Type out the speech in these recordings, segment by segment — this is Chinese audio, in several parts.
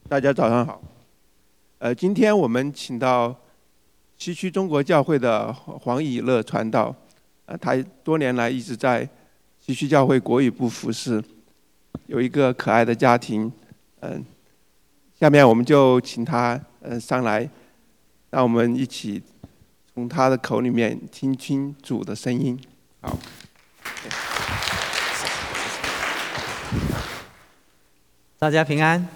大家早上好。今天我们请到西区中国教会的黄以乐传道，他多年来一直在西区教会国语部服侍，有一个可爱的家庭。下面我们就请他上来，让我们一起从他的口里面听清主的声音。好。 大家平安。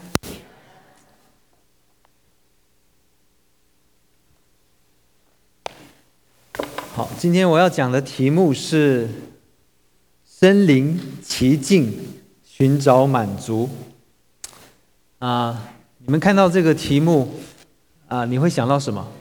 好，今天我要讲的题目是身临其境，寻找满足。你们看到这个题目你会想到什么？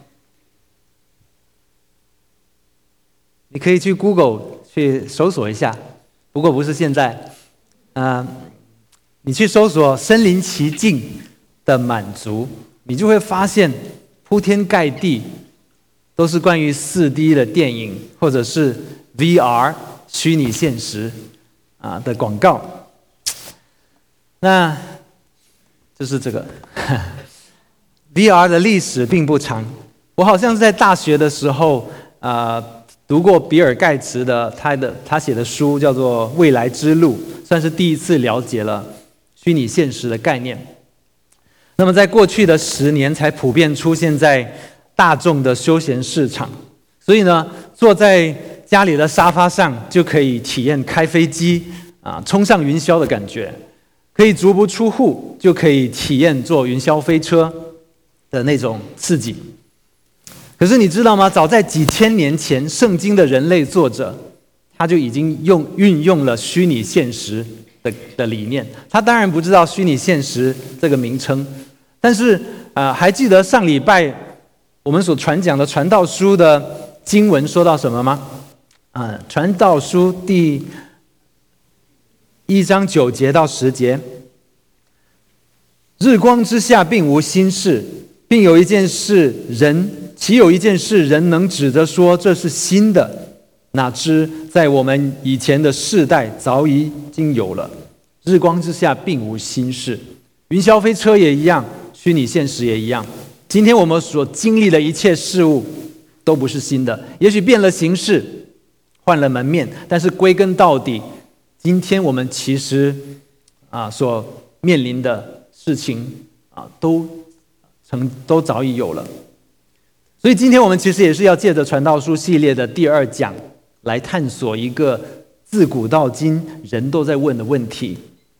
你可以去 Google 去搜索一下，不过不是现在。你去搜索身临其境的满足，你就会发现铺天盖地都是关于 4D 的电影，或者是 VR 虚拟现实的广告。那就是这个VR 的历史并不长，我好像是在大学的时候读过比尔盖茨的他写的书叫做《未来之路》，算是第一次了解了虚拟现实的概念。那么在过去的10年才普遍出现在大众的休闲市场，所以呢，坐在家里的沙发上就可以体验开飞机冲上云霄的感觉，可以足不出户就可以体验坐云霄飞车的那种刺激。可是你知道吗？早在几千年前，圣经的人类作者他就已经运用了虚拟现实的理念。他当然不知道虚拟现实这个名称，但是还记得上礼拜我们所传讲的传道书的经文说到什么吗？传道书第1章9节到10节，日光之下并无新事，并有一件事岂有一件事人能指着说这是新的？哪知在我们以前的世代早已经有了。日光之下并无新事。云霄飞车也一样，虚拟现实也一样。今天我们所经历的一切事物都不是新的，也许变了形式，换了门面，但是归根到底，今天我们其实所面临的事情都早已有了。所以今天我们其实也是要借着传道书系列的第2讲来探索一个自古到今人都在问的问题，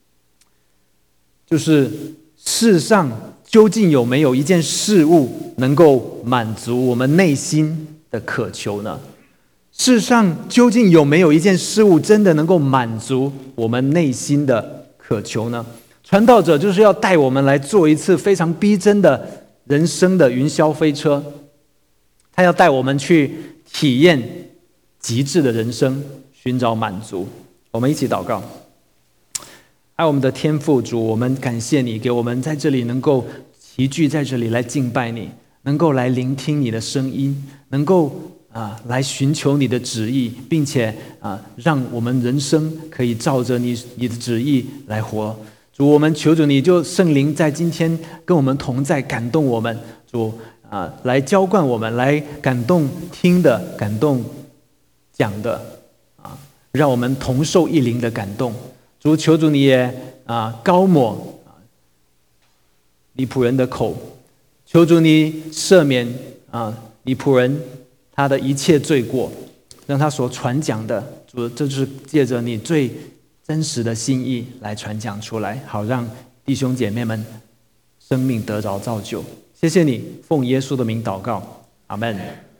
就是世上究竟有没有一件事物能够满足我们内心的渴求呢？世上究竟有没有一件事物真的能够满足我们内心的渴求呢？传道者就是要带我们来做一次非常逼真的人生的云霄飞车，他要带我们去体验极致的人生，寻找满足。我们一起祷告。爱我们的天父主，我们感谢你给我们在这里能够齐聚在这里来敬拜你，能够来聆听你的声音，能够来寻求你的旨意，并且让我们人生可以照着你的旨意来活。主，我们求主你就圣灵在今天跟我们同在，感动我们。主来浇灌我们，来感动听的，感动讲的让我们同受一灵的感动。主，求主你也高抹你仆人的口，求主你赦免你仆人他的一切罪过，让他所传讲的，主，这就是借着你最真实的心意来传讲出来，好让弟兄姐妹们生命得着造就。谢谢你，奉耶稣的名祷告，阿们。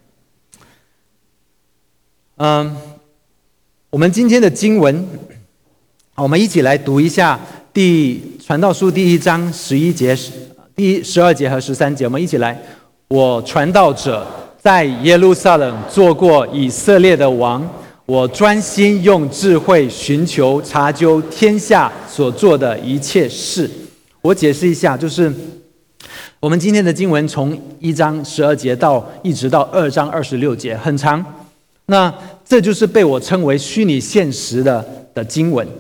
我们今天的经文，我们一起来读一下传道书第1章11节、第12节和13节。我们一起来。我传道者在耶路撒冷做过以色列的王，我专心用智慧寻求查究天下所做的一切事。我解释一下，就是我们今天的经文从1章12节一直到2章26节，很长。那这就是被我称为虚拟现实的经文。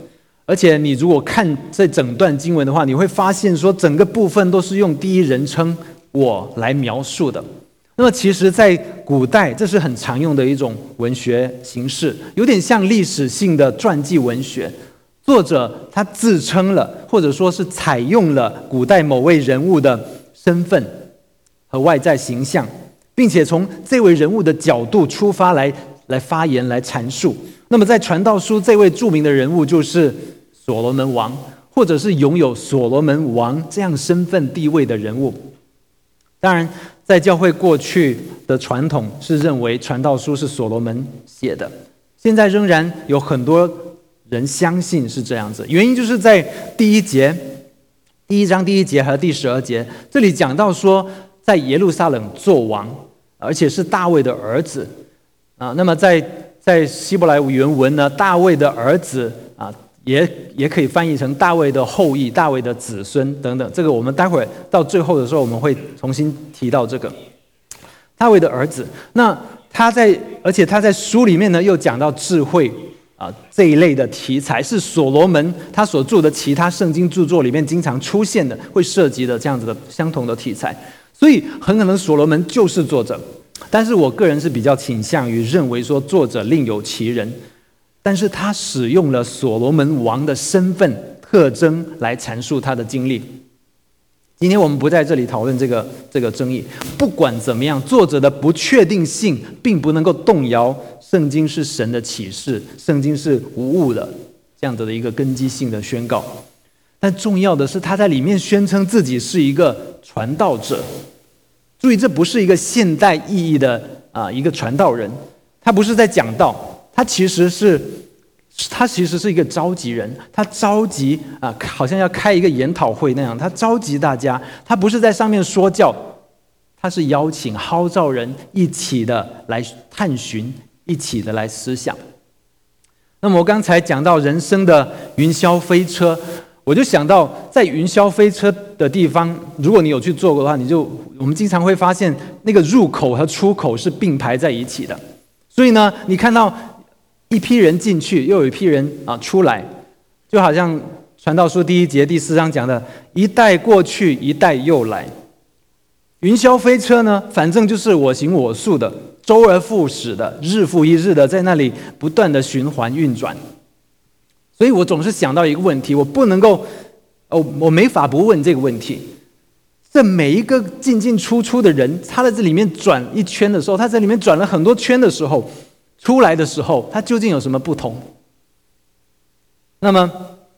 而且你如果看这整段经文的话，你会发现说整个部分都是用第一人称我来描述的。那么其实在古代这是很常用的一种文学形式，有点像历史性的传记文学。作者他自称了，或者说是采用了古代某位人物的身份和外在形象，并且从这位人物的角度出发来发言来阐述。那么在传道书这位著名的人物就是所罗门王，或者是拥有所罗门王这样身份地位的人物。当然在教会过去的传统是认为传道书是所罗门写的，现在仍然有很多人相信是这样子。原因就是在第一章第一节和第12节，这里讲到说在耶路撒冷做王，而且是大卫的儿子啊。那么在希伯来原文呢，大卫的儿子啊，也可以翻译成大卫的后裔、大卫的子孙等等。这个我们待会儿到最后的时候，我们会重新提到这个大卫的儿子。那而且他在书里面呢，又讲到智慧啊这一类的题材，是所罗门他所著的其他圣经著作里面经常出现的，会涉及的这样子的相同的题材。所以很可能所罗门就是作者，但是我个人是比较倾向于认为说作者另有其人，但是他使用了所罗门王的身份特征来阐述他的经历。今天我们不在这里讨论这个争议。不管怎么样，作者的不确定性并不能够动摇圣经是神的启示，圣经是无误的这样子的一个根基性的宣告。但重要的是，他在里面宣称自己是一个传道者。注意，这不是一个现代意义的一个传道人，他不是在讲道，他其实是一个召集人，他召集好像要开一个研讨会那样，他召集大家，他不是在上面说教，他是邀请号召人一起的来探寻，一起的来思想。那么我刚才讲到人生的云霄飞车，我就想到在云霄飞车的地方，如果你有去坐过的话，我们经常会发现那个入口和出口是并排在一起的。所以呢，你看到一批人进去，又有一批人出来，就好像传道书第1节第4章讲的，一代过去，一代又来。云霄飞车呢，反正就是我行我素的，周而复始的，日复一日的在那里不断的循环运转。所以我总是想到一个问题，我不能够我没法不问这个问题。这每一个进进出出的人，他在这里面转一圈的时候，他在里面转了很多圈的时候，出来的时候，他究竟有什么不同？那么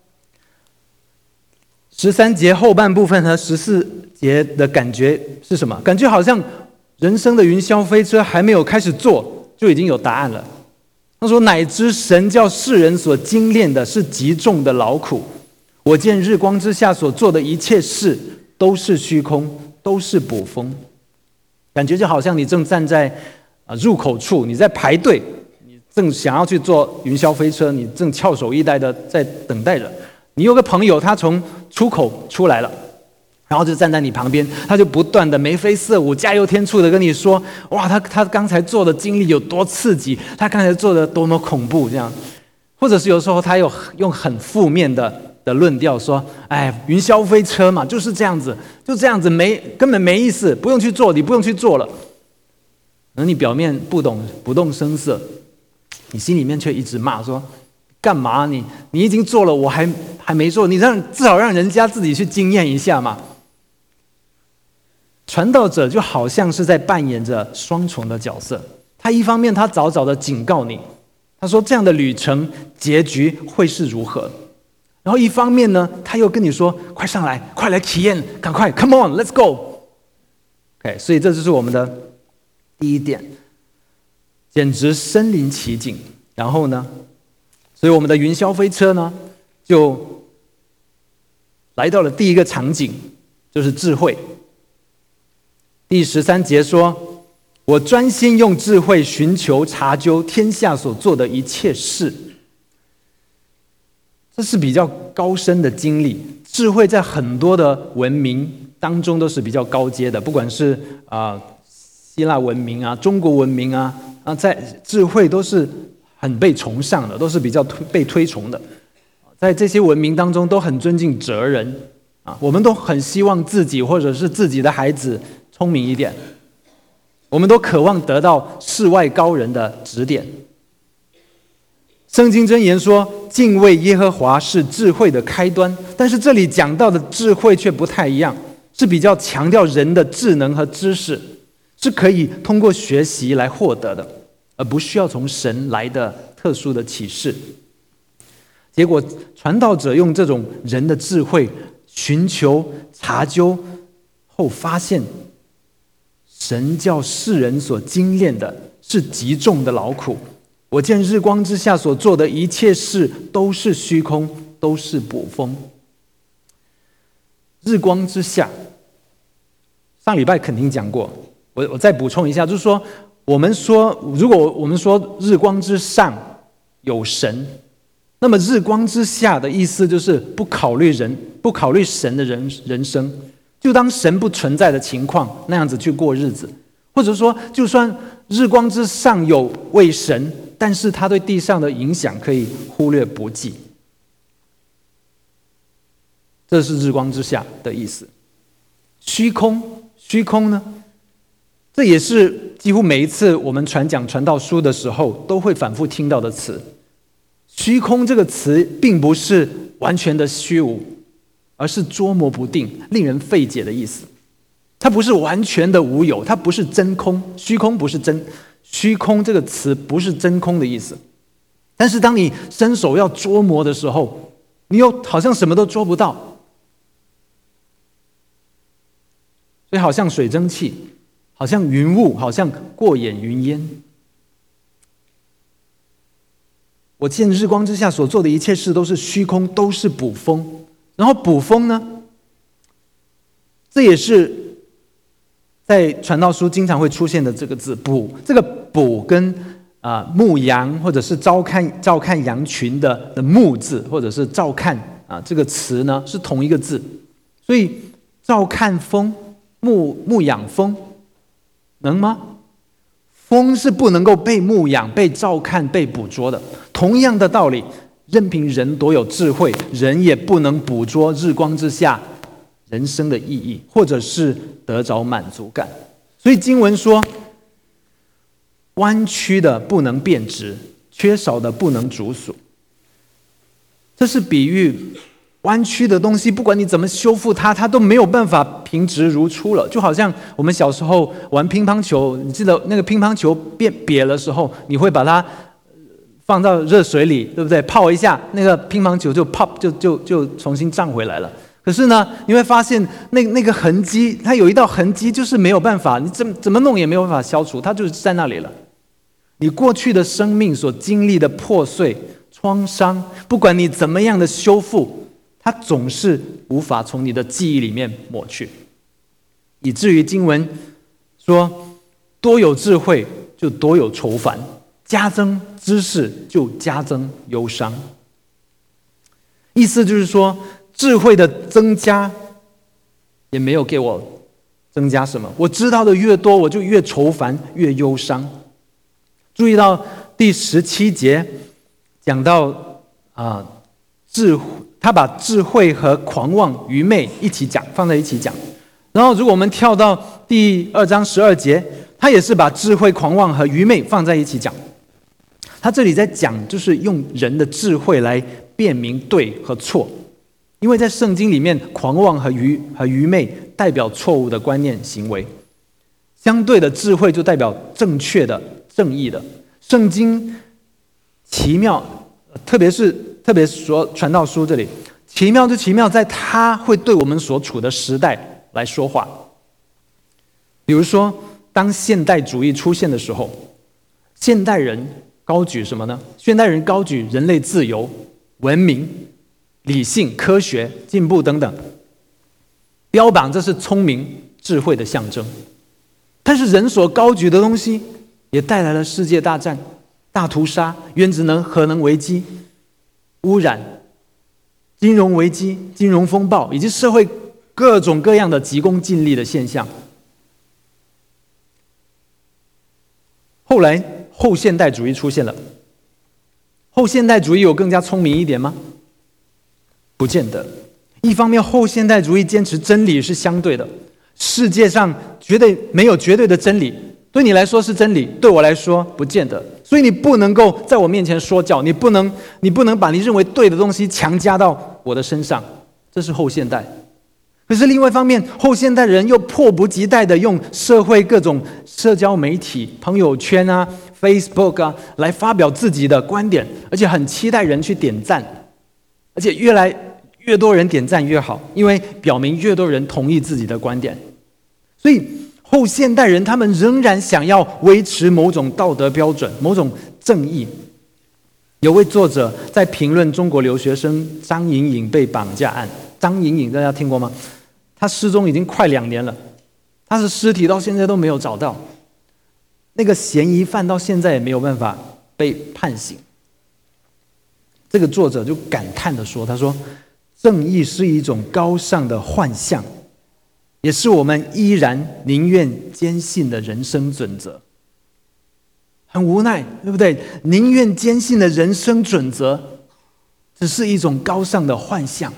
13节后半部分和14节的感觉是什么？感觉好像人生的云霄飞车还没有开始坐，就已经有答案了。他说：“乃知神叫世人所精炼的是极重的劳苦。我见日光之下所做的一切事，都是虚空，都是捕风。”感觉就好像你正站在入口处，你在排队，你正想要去坐云霄飞车，你正翘首以待的在等待着。你有个朋友，他从出口出来了，然后就站在你旁边，他就不断的眉飞色舞、加油添醋的跟你说：“哇，他刚才做的经历有多刺激，他刚才做的多么恐怖。”这样，或者是有时候他用很负面的论调说：“哎，云霄飞车嘛，就是这样子，就这样子，根本没意思，不用去做，你不用去做了。”而你表面不动声色，你心里面却一直骂说：“干嘛你已经做了，我还没做，你至少让人家自己去经验一下嘛。”传道者就好像是在扮演着双重的角色，他一方面他早早的警告你，他说这样的旅程结局会是如何，然后一方面呢，他又跟你说快上来，快来体验，赶快 come on let's go。 OK， 所以这就是我们的第一点，简直身临其境。然后呢，所以我们的云霄飞车呢就来到了第一个场景，就是智慧。第13节说：“我专心用智慧寻求查究天下所做的一切事。”这是比较高深的经历。智慧在很多的文明当中都是比较高阶的，不管是希腊文明啊、中国文明啊，在智慧都是很被崇尚的，都是比较被推崇的。 在这些文明当中都很尊敬哲人啊，我们都很希望自己或者是自己的孩子聪明一点，我们都渴望得到世外高人的指点。圣经箴言说，敬畏耶和华是智慧的开端，但是这里讲到的智慧却不太一样，是比较强调人的智能和知识，是可以通过学习来获得的，而不需要从神来的特殊的启示。结果传道者用这种人的智慧寻求查究后，发现神叫世人所精炼的是极重的劳苦。我见日光之下所做的一切事都是虚空，都是捕风。日光之下，上礼拜肯定讲过，我再补充一下，就是说，如果我们说日光之上有神，那么日光之下的意思就是不考虑神的人生，就当神不存在的情况那样子去过日子，或者说，就算日光之上有位神，但是他对地上的影响可以忽略不计。这是日光之下的意思。虚空呢？这也是几乎每一次我们传道书的时候都会反复听到的词。虚空这个词并不是完全的虚无，而是捉摸不定、令人费解的意思。它不是完全的无有，它不是真空。虚空不是真，虚空这个词不是真空的意思。但是当你伸手要捉摸的时候，你又好像什么都捉不到。所以好像水蒸气，好像云雾，好像过眼云烟。我见日光之下所做的一切事都是虚空，都是捕风。然后捕风呢，这也是在传道书经常会出现的这个字捕。这个捕跟牧羊或者是照看羊群的牧字，或者是照看这个词呢是同一个字。所以照看风、牧养风能吗？风是不能够被牧养、被照看、被捕捉的。同样的道理，任凭人多有智慧，人也不能捕捉日光之下人生的意义，或者是得着满足感。所以经文说，弯曲的不能变直，缺少的不能逐属。这是比喻弯曲的东西，不管你怎么修复它，它都没有办法平直如初了。就好像我们小时候玩乒乓球，你记得那个乒乓球变瘪的时候，你会把它放到热水里，对不对？泡一下，那个乒乓球就 pop 就重新胀回来了。可是呢，你会发现那个痕迹，它有一道痕迹，就是没有办法，你怎么弄也没有办法消除，它就是在那里了。你过去的生命所经历的破碎、创伤，不管你怎么样的修复，它总是无法从你的记忆里面抹去，以至于经文说，多有智慧就多有愁烦，加增知识就加增忧伤。意思就是说，智慧的增加也没有给我增加什么，我知道的越多，我就越愁烦，越忧伤。注意到第17节讲到他把智慧和狂妄、愚昧一起讲，放在一起讲。然后如果我们跳到第2章12节，他也是把智慧、狂妄和愚昧放在一起讲。他这里在讲，就是用人的智慧来辨明对和错。因为在圣经里面，狂妄和愚昧代表错误的观念行为，相对的智慧就代表正确的、正义的。圣经奇妙，特别说传道书这里奇妙就奇妙在它会对我们所处的时代来说话。比如说，当现代主义出现的时候，现代人高举什么呢？现代人高举人类自由、文明、理性、科学、进步等等，标榜这是聪明智慧的象征。但是人所高举的东西也带来了世界大战、大屠杀、原子能、核能危机、污染、金融危机、金融风暴，以及社会各种各样的急功近利的现象。后来后现代主义出现了，后现代主义有更加聪明一点吗？ 不见得。一方面，后现代主义坚持真理是相对的，世界上绝对没有绝对的真理，对你来说是真理，对我来说不见得。所以你不能够在我面前说教，你不能把你认为对的东西强加到我的身上，这是后现代。可是另外一方面，后现代人又迫不及待地用社会各种社交媒体、朋友圈啊、Facebook 啊来发表自己的观点，而且很期待人去点赞，而且越来越多人点赞越好，因为表明越多人同意自己的观点。所以后现代人他们仍然想要维持某种道德标准、某种正义。有位作者在评论中国留学生张颖颖被绑架案。张颖颖大家听过吗？他失踪已经快2年了，他的尸体到现在都没有找到，那个嫌疑犯到现在也没有办法被判刑。这个作者就感叹地说，他说正义是一种高尚的幻象，也是我们依然宁愿坚信的人生准则。很无奈，对不对？宁愿坚信的人生准则只是一种高尚的幻象。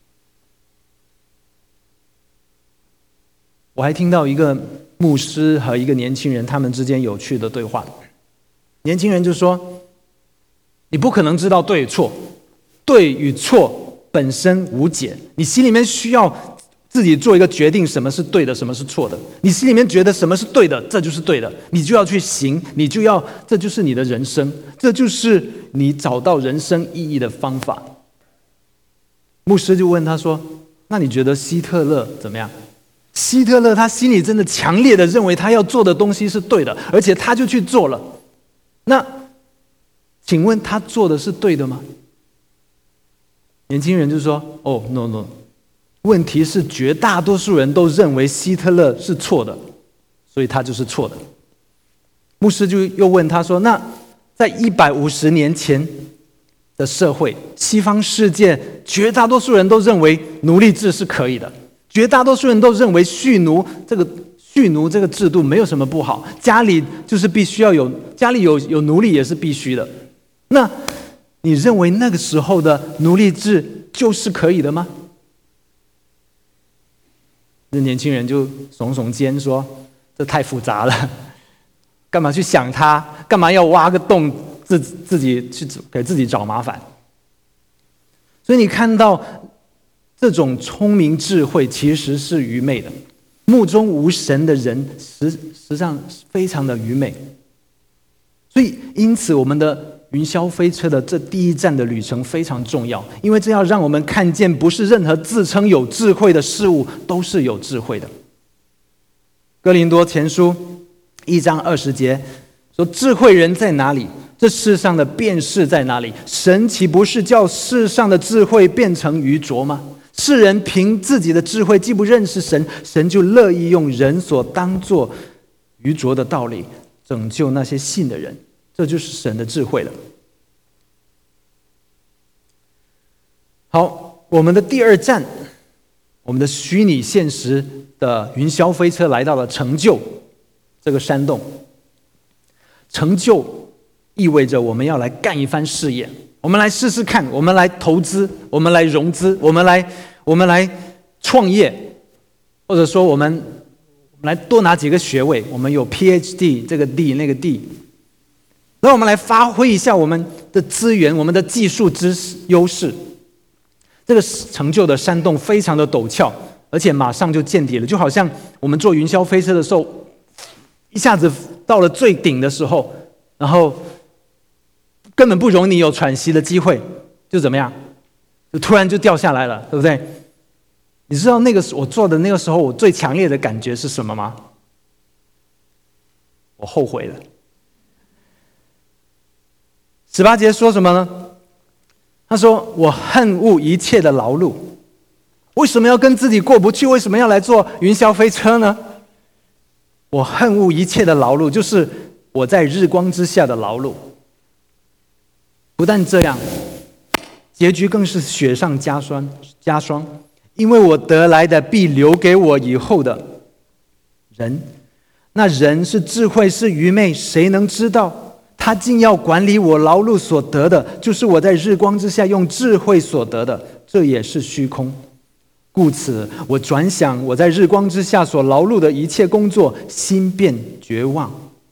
我还听到一个牧师和一个年轻人他们之间有趣的对话。年轻人就说，你不可能知道对与错，对与错本身无解，你心里面需要自己做一个决定，什么是对的，什么是错的。你心里面觉得什么是对的，这就是对的，你就要去行，这就是你的人生，这就是你找到人生意义的方法。牧师就问他说，那你觉得希特勒怎么样？希特勒他心里真的强烈的认为他要做的东西是对的，而且他就去做了。那请问他做的是对的吗？年轻人就说no， 问题是绝大多数人都认为希特勒是错的，所以他就是错的。牧师就又问他说，那在150年前的社会，西方世界绝大多数人都认为奴隶制是可以的，绝大多数人都认为蓄奴这个制度没有什么不好，家里就是必须要有，家里有奴隶也是必须的。那你认为那个时候的奴隶制就是可以的吗？那年轻人就耸耸肩说，这太复杂了，干嘛去想它，干嘛要挖个洞自己去给自己找麻烦。所以你看到这种聪明智慧其实是愚昧的，目中无神的人实际上非常的愚昧。所以因此我们的云霄飞车的这第一站的旅程非常重要，因为这要让我们看见不是任何自称有智慧的事物都是有智慧的。哥林多前书1章20节说，智慧人在哪里？这世上的辩士在哪里？神岂不是叫世上的智慧变成愚拙吗？世人凭自己的智慧既不认识神，神就乐意用人所当作愚拙的道理拯救那些信的人，这就是神的智慧了。好，我们的第二站，我们的虚拟现实的云霄飞车来到了成就这个山洞。成就意味着我们要来干一番事业，我们来试试看，我们来投资，我们来融资，我们来创业，或者说我们来多拿几个学位，我们有 PhD 这个 D 那个 D， 让我们来发挥一下我们的资源，我们的技术优势。这个成就的山洞非常的陡峭，而且马上就见底了，就好像我们坐云霄飞车的时候，一下子到了最顶的时候，然后根本不容你有喘息的机会，就怎么样，就突然就掉下来了，对不对？你知道那个我做的那个时候，我最强烈的感觉是什么吗？我后悔了。18节说什么呢？他说，我恨恶一切的劳碌。为什么要跟自己过不去？为什么要来坐云霄飞车呢？我恨恶一切的劳碌，就是我在日光之下的劳碌。不但这样，结局更是雪上加霜，因为我得来的必留给我以后的人。那人是智慧是愚昧，谁能知道？他竟要管理我劳碌所得的，就是我在日光之下用智慧所得的， 这也是虚空。故此，我转想我在日光之下所劳碌的一切工作，心便绝望。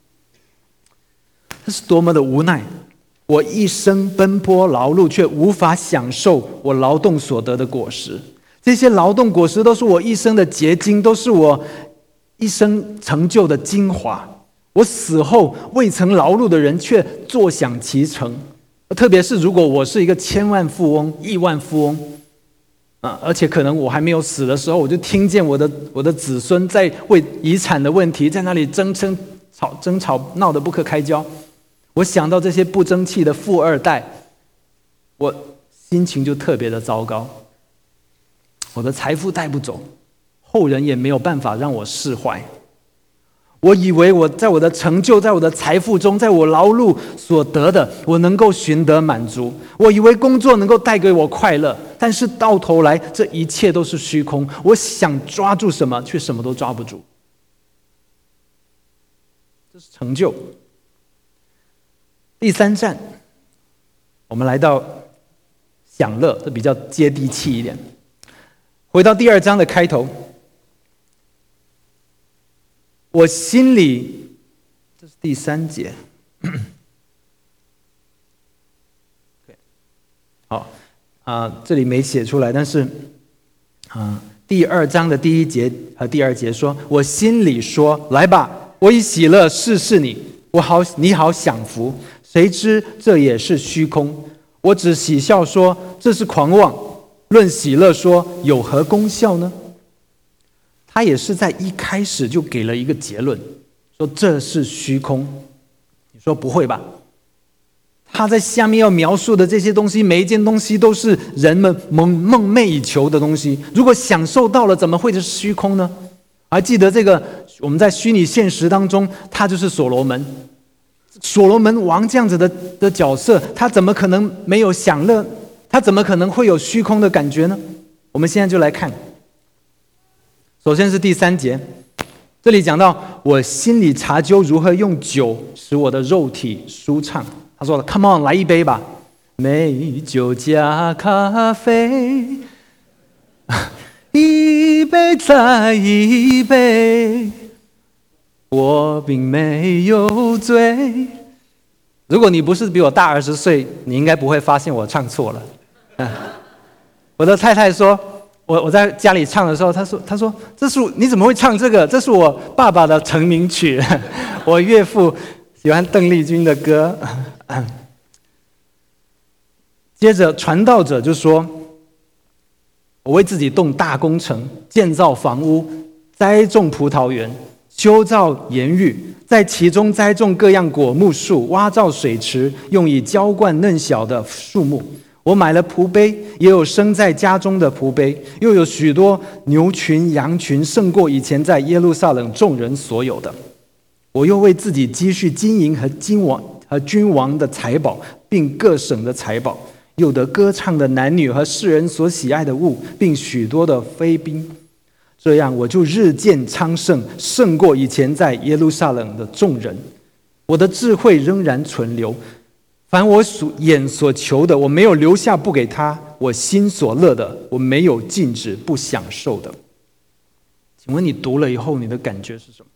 这是多么的无奈！我一生奔波劳碌，却无法享受我劳动所得的果实。这些劳动果实都是我一生的结晶，都是我一生成就的精华。我死后未曾劳碌的人却坐享其成。特别是如果我是一个千万富翁、亿万富翁，而且可能我还没有死的时候，我就听见我的子孙在为遗产的问题在那里争吵，闹得不可开交。我想到这些不争气的富二代，我心情就特别的糟糕。我的财富带不走，后人也没有办法让我释怀。我以为我在我的成就，在我的财富中，在我劳碌所得的，我能够寻得满足。我以为工作能够带给我快乐，但是到头来，这一切都是虚空。我想抓住什么，却什么都抓不住。这是成就。第3站，我们来到享乐，这比较接地气一点。回到第2章的开头，我心里，这是第3节。好，这里没写出来，但是第2章的第1节和第2节说，我心里说，来吧，我以喜乐试试你，你好享福。谁知这也是虚空。我只喜笑说，这是狂妄。论喜乐说，有何功效呢？他也是在一开始就给了一个结论，说这是虚空。你说不会吧？他在下面要描述的这些东西，每一件东西都是人们梦寐以求的东西。如果享受到了，怎么会是虚空呢？还记得这个，我们在虚拟现实当中，他就是所罗门。所罗门王这样子的角色，他怎么可能没有享乐？他怎么可能会有虚空的感觉呢？我们现在就来看。首先是第3节，这里讲到我心里查究如何用酒使我的肉体舒畅。他说了 ：“Come on， 来一杯吧，美酒加咖啡，一杯再一杯。”我并没有醉。如果你不是比我大20岁，你应该不会发现我唱错了。我的太太说，我在家里唱的时候，她说这是你怎么会唱这个？这是我爸爸的成名曲。我岳父喜欢邓丽君的歌。接着传道者就说，我为自己动大工程，建造房屋，栽种葡萄园，修造盐狱，在其中栽种各样果木树，挖造水池，用以浇灌嫩小的树木。我买了仆碑，也有生在家中的仆碑，又有许多牛群羊群，胜过以前在耶路撒冷众人所有的。我又为自己积蓄金银和君王的财宝，并各省的财宝，又得歌唱的男女和世人所喜爱的物，并许多的妃嫔。这样我就日渐昌盛，胜过以前在耶路撒冷的众人。我的智慧仍然存留，凡我眼所求的，我没有留下不给他；我心所乐的，我没有禁止不享受的。请问你读了以后，你的感觉是什么？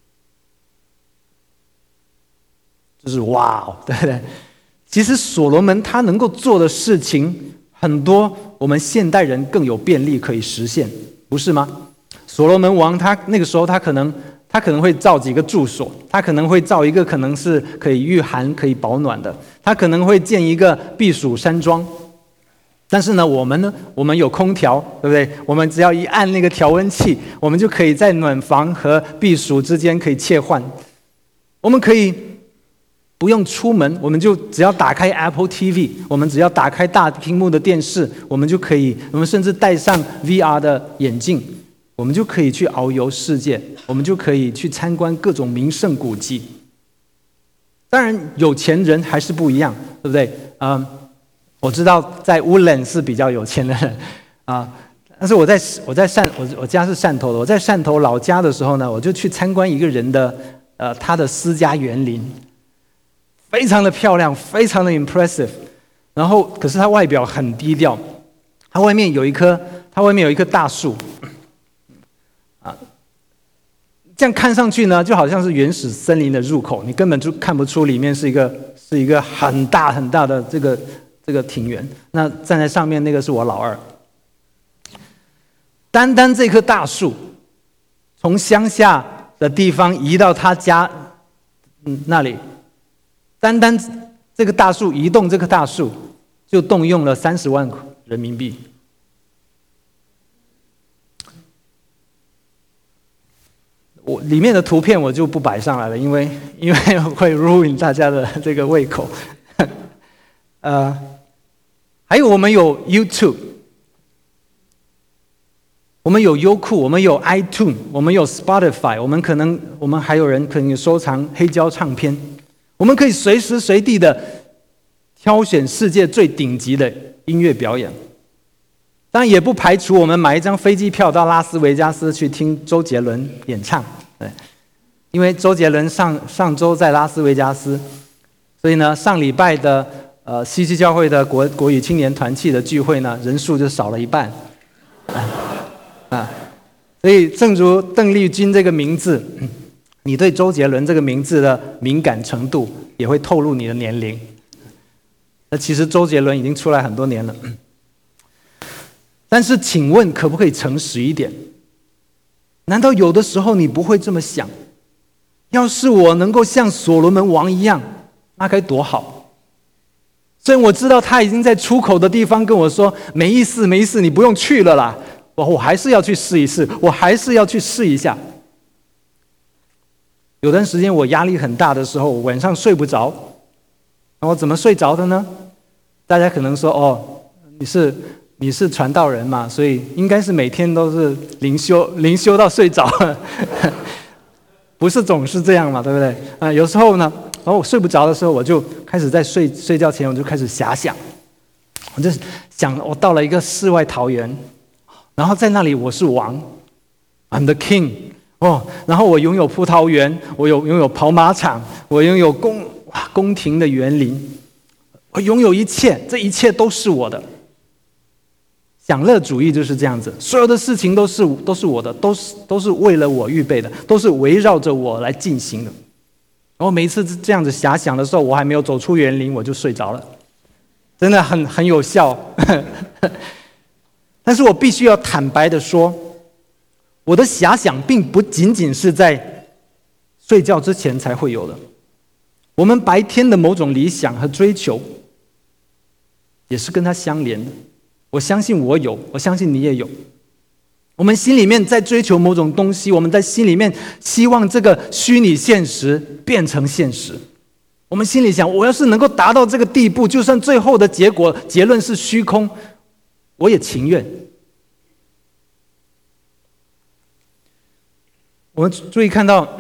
就是哇哦，对不对？其实所罗门他能够做的事情很多，我们现代人更有便利可以实现，不是吗？所罗门王他那个时候他可能会造几个住所，他可能会造一个可能是可以御寒可以保暖的，他可能会建一个避暑山庄。但是呢，我们有空调，对不对？我们只要一按那个调温器，我们就可以在暖房和避暑之间可以切换。我们可以不用出门，我们就只要打开 Apple TV， 我们只要打开大屏幕的电视，我们甚至戴上 VR 的眼镜，我们就可以去遨游世界，我们就可以去参观各种名胜古迹。当然，有钱人还是不一样，对不对？我知道在乌兰是比较有钱的人但是我家是汕头的，我在汕头老家的时候呢，我就去参观一个人的他的私家园林，非常的漂亮，非常的 impressive。然后，可是他外表很低调。 它外面有一棵大树，这样看上去呢，就好像是原始森林的入口，你根本就看不出里面是一个很大很大的这个庭园。那站在上面那个是我老二。单单这棵大树，从乡下的地方移到他家那里，单单这个大树移动，这棵大树就动用了30万人民币。我里面的图片我就不摆上来了，因为会 ruin 大家的这个胃口。还有我们有 YouTube， 我们有优酷，我们有 iTunes， 我们有 Spotify， 我们还有人可能有收藏黑胶唱片，我们可以随时随地的挑选世界最顶级的音乐表演。当然也不排除我们买一张飞机票到拉斯维加斯去听周杰伦演唱，对，因为周杰伦上周在拉斯维加斯，所以呢，上礼拜的西区教会的国语青年团契的聚会呢，人数就少了一半，所以正如邓丽君这个名字，你对周杰伦这个名字的敏感程度也会透露你的年龄。那其实周杰伦已经出来很多年了。但是请问可不可以诚实一点？难道有的时候你不会这么想？要是我能够像所罗门王一样，那该多好。虽然我知道他已经在出口的地方跟我说没意思，你不用去了啦，我还是要去试一试，我还是要去试一下。有段时间我压力很大的时候，我晚上睡不着，那我怎么睡着的呢？大家可能说，哦，你是传道人嘛，所以应该是每天都是灵修到睡着，不是总是这样嘛，对不对？有时候呢，然后我睡不着的时候，我就开始在睡觉前，我就开始遐想，我就想我到了一个世外桃源，然后在那里我是王 ，I'm the king， 然后我拥有葡萄园，我拥有跑马场，我拥有宫廷的园林，我拥有一切，这一切都是我的。享乐主义就是这样子，所有的事情都是我的，都是为了我预备的，都是围绕着我来进行的。然后每一次这样子遐想的时候，我还没有走出园林，我就睡着了，真的很有效。但是我必须要坦白的说，我的遐想并不仅仅是在睡觉之前才会有的，我们白天的某种理想和追求，也是跟它相连的。我相信我有，我相信你也有。我们心里面在追求某种东西，我们在心里面希望这个虚拟现实变成现实。我们心里想，我要是能够达到这个地步，就算最后的结论是虚空，我也情愿。我们注意看到，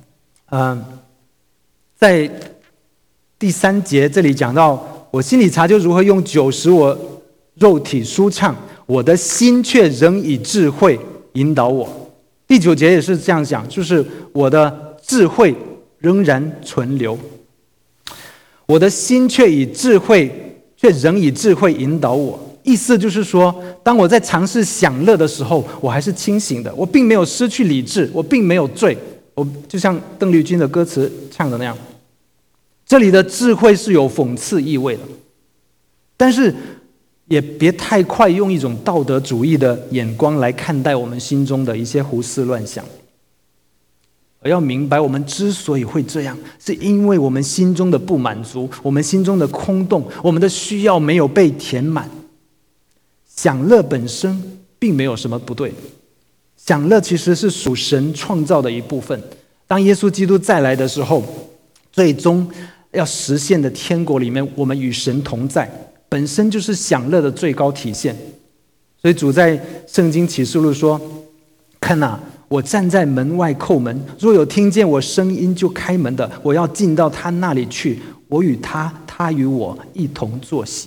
在第3节这里讲到，我心里察究如何用酒使我肉体舒畅，我的心却仍以智慧引导我。第9节也是这样讲，就是我的智慧仍然存留，我的心却仍以智慧引导我。意思就是说，当我在尝试享乐的时候，我还是清醒的，我并没有失去理智，我并没有醉。我就像邓丽君的歌词唱的那样，这里的智慧是有讽刺意味的，但是也别太快用一种道德主义的眼光来看待我们心中的一些胡思乱想。而要明白，我们之所以会这样，是因为我们心中的不满足，我们心中的空洞，我们的需要没有被填满。享乐本身并没有什么不对，享乐其实是属神创造的一部分。当耶稣基督再来的时候，最终要实现的天国里面，我们与神同在，本身就是享乐的最高体现。所以主在圣经启示录说，看哪，我站在门外叩门，若有听见我声音就开门的，我要进到他那里去，我与他，他与我一同坐席。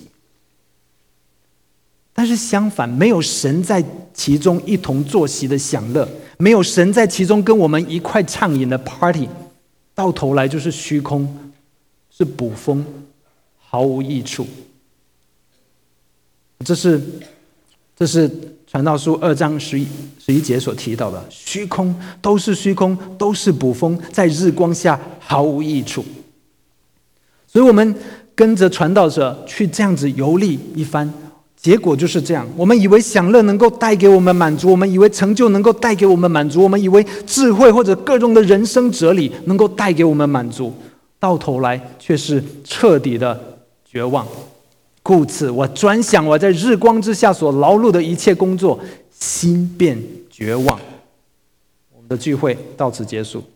但是相反，没有神在其中一同坐席的享乐，没有神在其中跟我们一块畅饮的 party， 到头来就是虚空，是捕风，毫无益处。这是这是传道书2章11节所提到的，虚空，都是虚空，都是捕风，在日光下毫无益处。所以我们跟着传道者去这样子游历一番，结果就是这样。我们以为享乐能够带给我们满足，我们以为成就能够带给我们满足，我们以为智慧或者各种的人生哲理能够带给我们满足，到头来却是彻底的绝望。故此我专想我在日光之下所劳碌的一切工作，心变绝望。我们的聚会到此结束。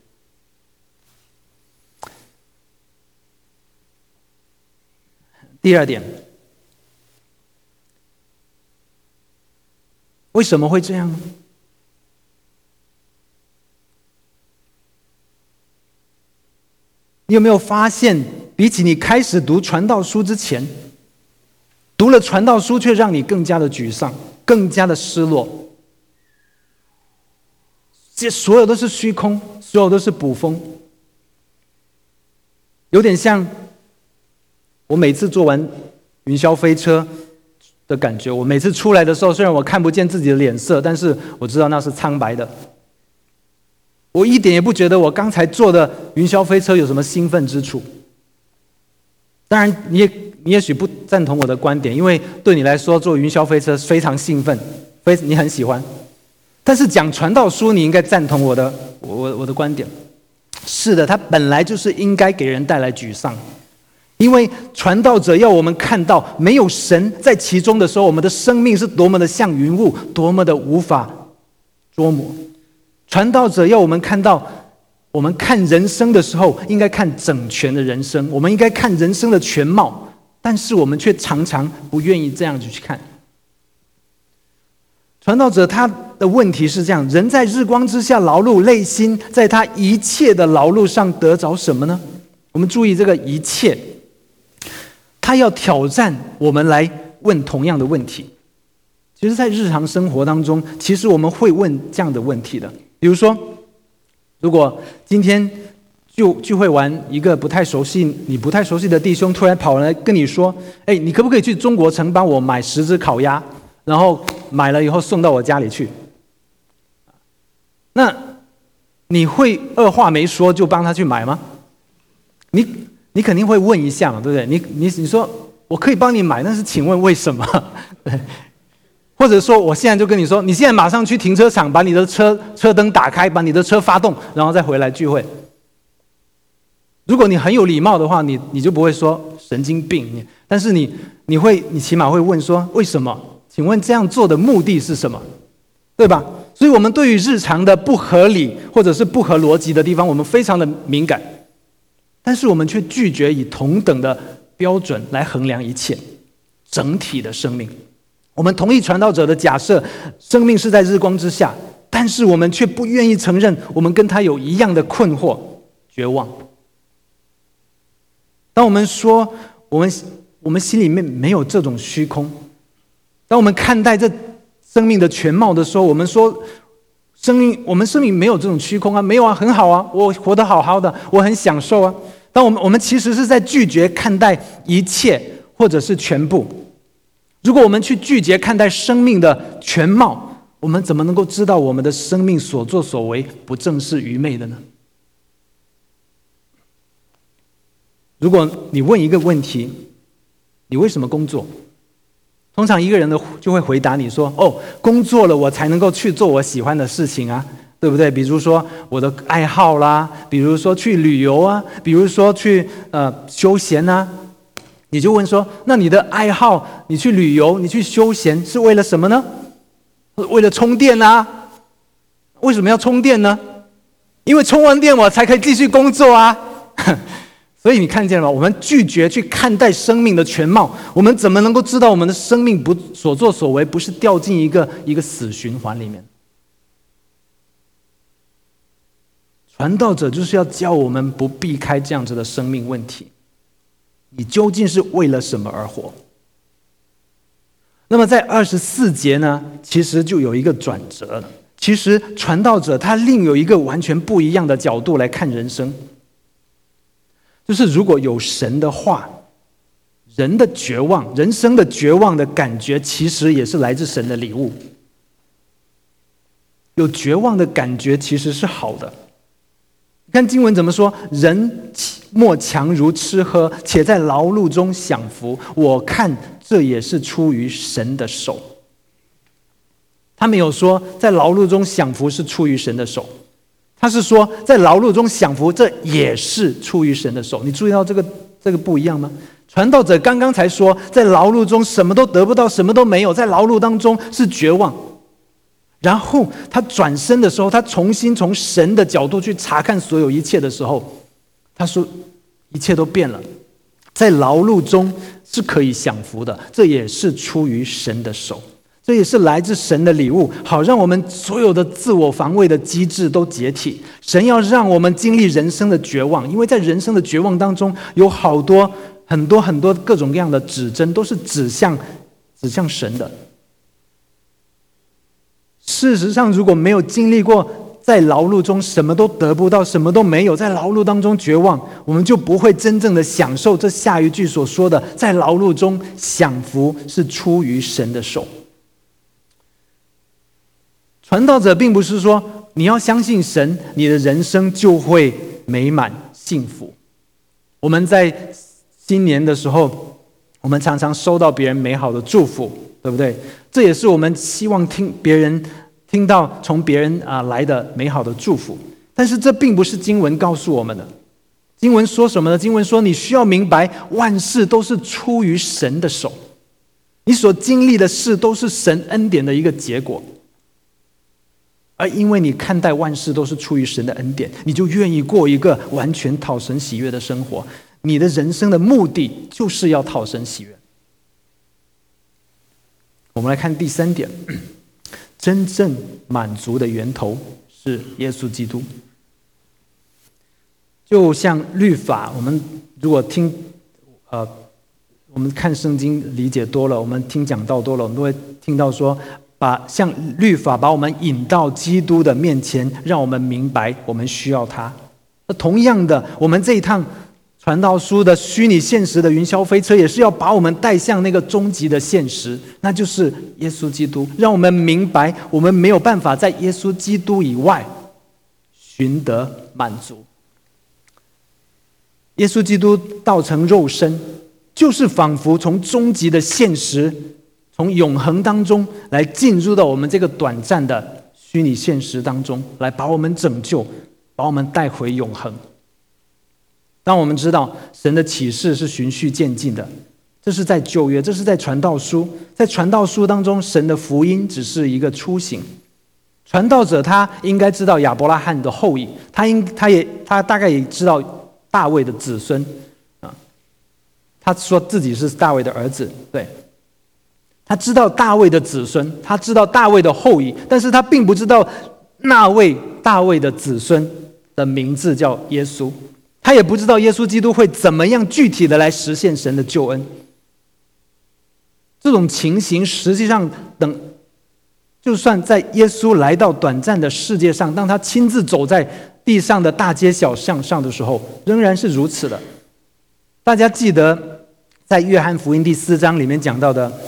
第二点，为什么会这样呢？你有没有发现，比起你开始读传道书之前，读了传道书却让你更加的沮丧，更加的失落？这所有都是虚空，所有都是捕风，有点像我每次坐完云霄飞车的感觉。我每次出来的时候，虽然我看不见自己的脸色，但是我知道那是苍白的。我一点也不觉得我刚才坐的云霄飞车有什么兴奋之处。当然你也许不赞同我的观点，因为对你来说坐云霄飞车非常兴奋，你很喜欢。但是讲传道书，你应该赞同我的观点。是的，它本来就是应该给人带来沮丧。因为传道者要我们看到，没有神在其中的时候，我们的生命是多么的像云雾，多么的无法捉摸。传道者要我们看到，我们看人生的时候，应该看整全的人生，我们应该看人生的全貌，但是我们却常常不愿意这样子去看。传道者他的问题是这样：人在日光之下劳碌，内心在他一切的劳碌上得着什么呢？我们注意这个一切，他要挑战我们来问同样的问题。其实在日常生活当中，其实我们会问这样的问题的。比如说，如果今天聚会完，一个你不太熟悉的弟兄突然跑来跟你说，你可不可以去中国城帮我买10只烤鸭，然后买了以后送到我家里去？那你会二话没说就帮他去买吗？你肯定会问一下嘛，对不对？你说我可以帮你买，但是请问为什么？或者说我现在就跟你说，你现在马上去停车场把你的车灯打开，把你的车发动，然后再回来聚会。如果你很有礼貌的话，你就不会说神经病，但是你起码会问说为什么？请问这样做的目的是什么？对吧？所以我们对于日常的不合理或者是不合逻辑的地方，我们非常的敏感，但是我们却拒绝以同等的标准来衡量一切整体的生命。我们同意传道者的假设，生命是在日光之下，但是我们却不愿意承认我们跟他有一样的困惑、绝望。当我们说我们心里面没有这种虚空，当我们看待这生命的全貌的时候，我们说我们生命没有这种虚空啊，没有啊，很好啊，我活得好好的，我很享受啊。当我们其实是在拒绝看待一切或者是全部。如果我们去拒绝看待生命的全貌，我们怎么能够知道我们的生命所作所为不正是愚昧的呢？如果你问一个问题，你为什么工作？通常一个人就会回答你说，工作了我才能够去做我喜欢的事情啊，对不对？比如说我的爱好啦，比如说去旅游啊，比如说去休闲啊。你就问说，那你的爱好，你去旅游，你去休闲是为了什么呢？为了充电啊。为什么要充电呢？因为充完电我才可以继续工作啊。所以你看见了吗？我们拒绝去看待生命的全貌，我们怎么能够知道我们的生命所作所为不是掉进一个死循环里面？传道者就是要教我们不避开这样子的生命问题。你究竟是为了什么而活？那么在24节呢，其实就有一个转折了。其实传道者他另有一个完全不一样的角度来看人生，就是如果有神的话， 人的绝望，人生的绝望的感觉，其实也是来自神的礼物。有绝望的感觉其实是好的。看经文怎么说，人莫强如吃喝，且在劳碌中享福，我看这也是出于神的手。他没有说在劳碌中享福是出于神的手，他是说在劳碌中享福，这也是出于神的手。你注意到这个不一样吗？传道者刚刚才说，在劳碌中什么都得不到，什么都没有，在劳碌当中是绝望。然后他转身的时候，他重新从神的角度去查看所有一切的时候，他说一切都变了，在劳碌中是可以享福的，这也是出于神的手，这也是来自神的礼物，好让我们所有的自我防卫的机制都解体。神要让我们经历人生的绝望，因为在人生的绝望当中，有很多各种各样的指针，都是指向神的。事实上，如果没有经历过在劳碌中什么都得不到，什么都没有，在劳碌当中绝望，我们就不会真正的享受这下一句所说的，在劳碌中享福是出于神的手。传道者并不是说你要相信神，你的人生就会美满幸福。我们在新年的时候，我们常常收到别人美好的祝福，对不对？这也是我们希望听到从别人来的美好的祝福。但是这并不是经文告诉我们的。经文说什么呢？经文说你需要明白，万事都是出于神的手，你所经历的事都是神恩典的一个结果。而因为你看待万事都是出于神的恩典，你就愿意过一个完全讨神喜悦的生活。你的人生的目的就是要讨神喜悦。我们来看第三点，真正满足的源头是耶稣基督。就像律法，我们如果我们看圣经理解多了，我们听讲道多了，我们都会听到说，像律法把我们引到基督的面前，让我们明白我们需要他。那同样的，我们这一趟传道书的虚拟现实的云霄飞车，也是要把我们带向那个终极的现实，那就是耶稣基督，让我们明白我们没有办法在耶稣基督以外寻得满足。耶稣基督道成肉身，就是仿佛从终极的现实，从永恒当中来进入到我们这个短暂的虚拟现实当中，来把我们拯救，把我们带回永恒。当我们知道神的启示是循序渐进的，这是在旧约，这是在传道书。在传道书当中，神的福音只是一个雏形。传道者他应该知道亚伯拉罕的后裔，他大概也知道大卫的子孙啊。他说自己是大卫的儿子，对，他知道大卫的子孙，他知道大卫的后裔，但是他并不知道那位大卫的子孙的名字叫耶稣。他也不知道耶稣基督会怎么样具体的来实现神的救恩。这种情形实际上就算在耶稣来到短暂的世界上，当他亲自走在地上的大街小巷上的时候，仍然是如此的。大家记得在约翰福音第4章里面讲到的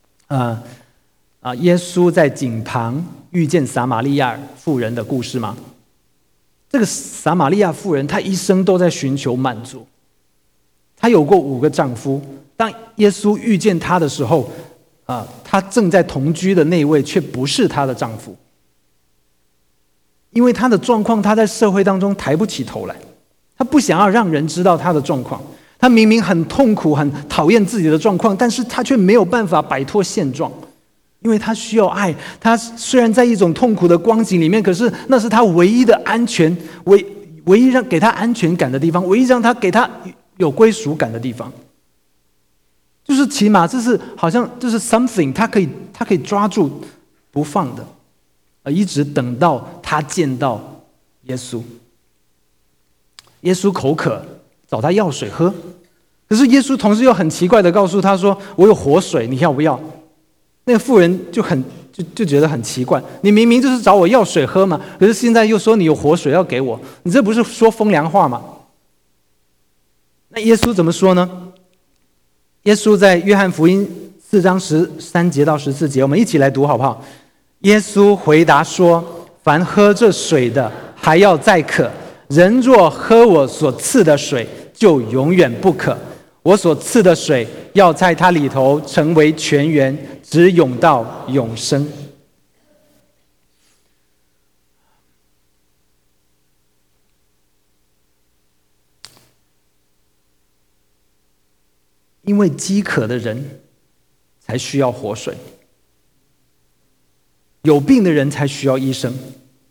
耶稣在井旁遇见撒玛利亚妇人的故事吗？这个撒玛利亚妇人，她一生都在寻求满足。她有过5个丈夫，当耶稣遇见她的时候，她正在同居的那位却不是她的丈夫，因为她的状况，她在社会当中抬不起头来，她不想要让人知道她的状况。她明明很痛苦，很讨厌自己的状况，但是她却没有办法摆脱现状。因为他需要爱，他虽然在一种痛苦的光景里面，可是那是他唯一的安全，唯一让给他安全感的地方，唯一让他给他有归属感的地方，就是起码这是好像就是 something， 他可以抓住不放的，一直等到他见到耶稣。耶稣口渴，找他要水喝，可是耶稣同时又很奇怪的告诉他说：“我有活水，你要不要？”那个妇人就觉得很奇怪，你明明就是找我要水喝嘛，可是现在又说你有活水要给我，你这不是说风凉话吗？那耶稣怎么说呢？ 耶稣在约翰福音4章13节到14节，我们一起来读好不好？耶稣回答说：凡喝这水的还要再渴，人若喝我所赐的水，就永远不渴。我所赐的水要在它里头成为泉源，直涌到永生。因为饥渴的人才需要活水，有病的人才需要医生。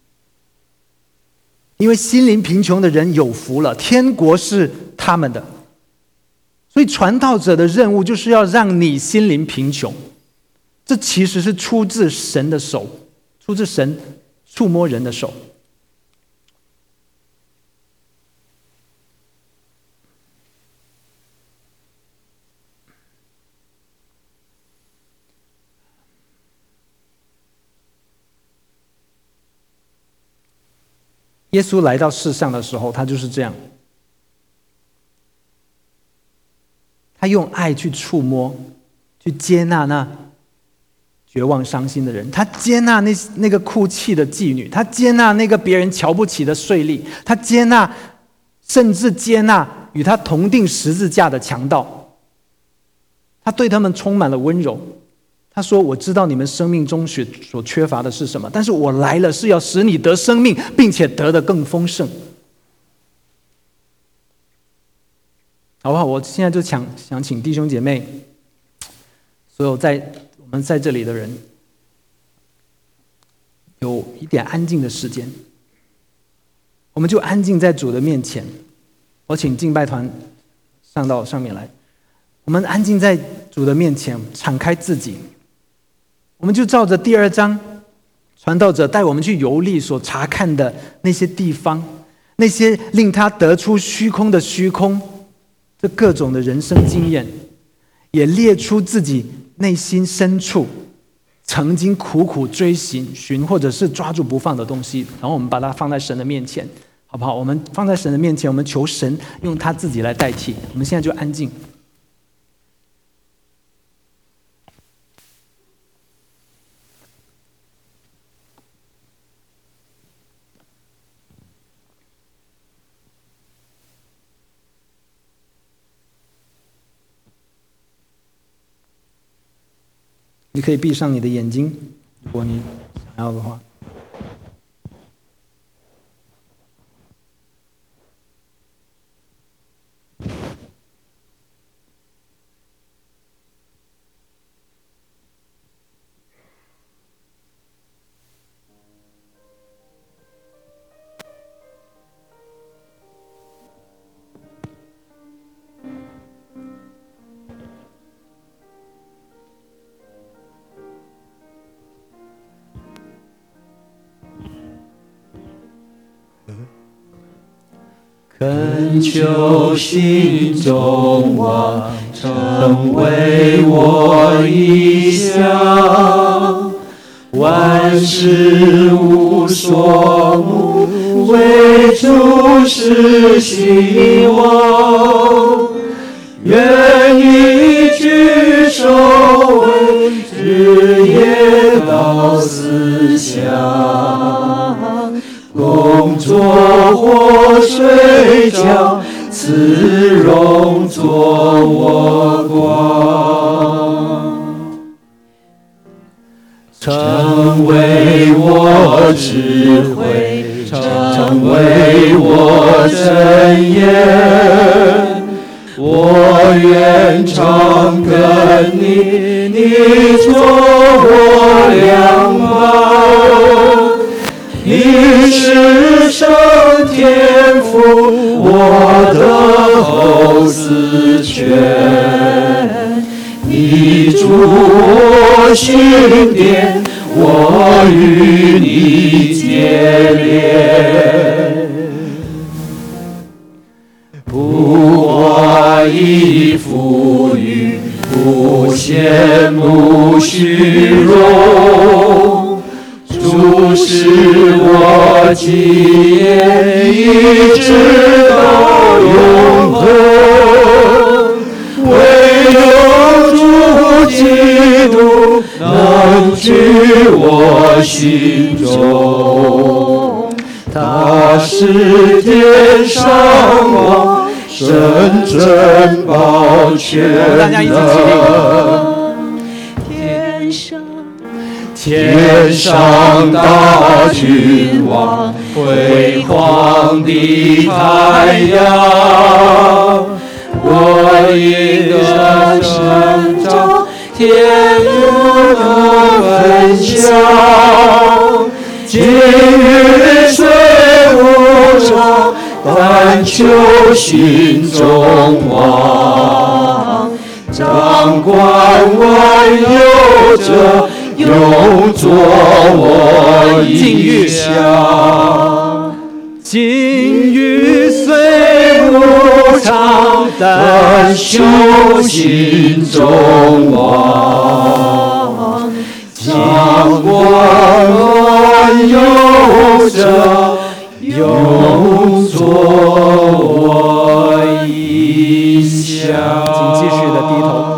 因为心灵贫穷的人有福了，天国是他们的。所以传道者的任务就是要让你心灵贫穷，这其实是出自神的手，出自神触摸人的手。耶稣来到世上的时候，他就是这样，他用爱去触摸，去接纳那绝望伤心的人，他接纳那个哭泣的妓女，他接纳那个别人瞧不起的税吏，他接纳，甚至接纳与他同定十字架的强盗。他对他们充满了温柔。他说：我知道你们生命中所缺乏的是什么，但是我来了是要使你得生命，并且得的更丰盛。好不好？我现在就想请弟兄姐妹，所有我们在这里的人，有一点安静的时间，我们就安静在主的面前。我请敬拜团上到上面来，我们安静在主的面前，敞开自己。我们就照着第2章传道者带我们去游历所查看的那些地方，那些令他得出虚空的虚空，这各种的人生经验，也列出自己内心深处曾经苦苦追寻或者是抓住不放的东西，然后我们把它放在神的面前，好不好？我们放在神的面前，我们求神用他自己来代替。我们现在就安静。你可以闭上你的眼睛，如果你想要的话。 恳求心中望，成为我意向，万事无所慕，唯主是希望。愿一举手为日夜到思想，工作或睡觉，慈容作我光，成为我智慧，成为我真言。我愿常跟你，你做我良伴。你是圣天父，我的后嗣权。你住我心殿，我与你结连。不怀疑富裕，不羡慕虚荣。主是我基业，一直到永恒。唯有我心中。他是天上王，真正保全大家一起起立。天上大君王，辉煌的太阳，我应得神照，天路的分享。今日虽无常，但求心中望。掌管万有者，永作我意向。 今日虽无常， 但求心中望。掌管万有者，永作我意向。 请继续的低头。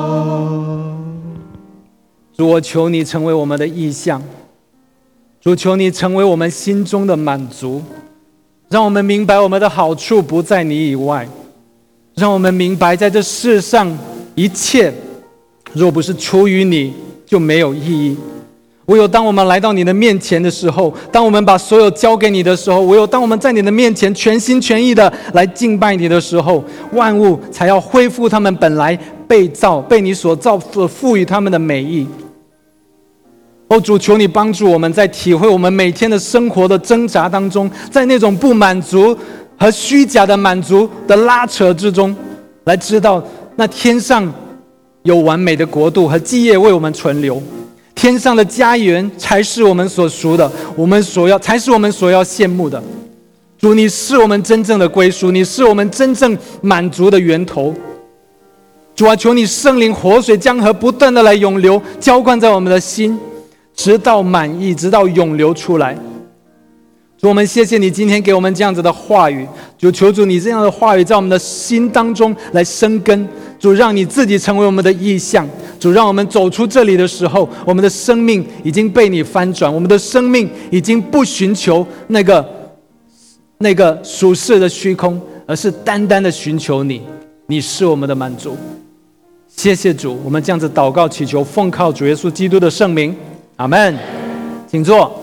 主，我求你成为我们的意向，主，求你成为我们心中的满足，让我们明白我们的好处不在你以外，让我们明白在这世上一切若不是出于你就没有意义。唯有当我们来到你的面前的时候，当我们把所有交给你的时候，唯有当我们在你的面前全心全意的来敬拜你的时候，万物才要恢复他们本来被造、被你所造、所赋予他们的美意。主，求你帮助我们在体会我们每天的生活的挣扎当中，在那种不满足和虚假的满足的拉扯之中，来知道那天上有完美的国度和基业为我们存留，天上的家园才是我们所属的，才是我们所要羡慕的。主，你是我们真正的归属，你是我们真正满足的源头。主啊，求你圣灵活水江河不断的来涌流，浇灌在我们的心，直到满意，直到涌流出来。主，我们谢谢你今天给我们这样子的话语，主，求主你这样的话语在我们的心当中来生根，主，让你自己成为我们的意象，主，让我们走出这里的时候，我们的生命已经被你翻转，我们的生命已经不寻求那个属世的虚空，而是单单的寻求你，你是我们的满足。谢谢主，我们这样子祷告祈求，奉靠主耶稣基督的圣名，阿们。请坐。